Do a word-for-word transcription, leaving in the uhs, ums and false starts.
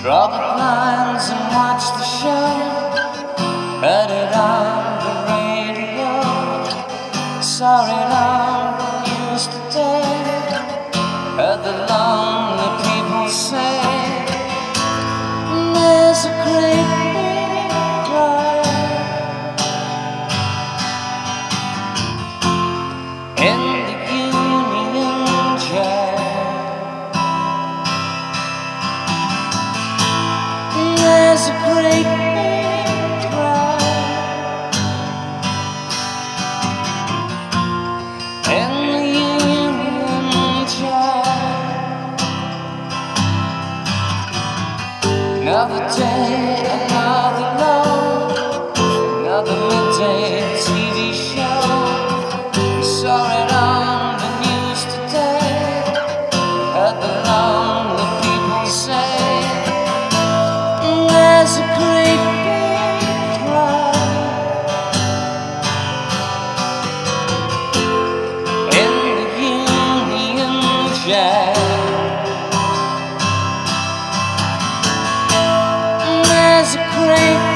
Draw the blinds and watch the show. Heard it on the radio. Saw it on the news today. Heard the lonely people say, there's a great big crowd in the Union Jack. There's a great big crowd in the Union Jack. Another day, another low, another midday T V show. We saw it on the news today. Heard the lonely people say, there's a great big crowd in the Union Jack. There's a great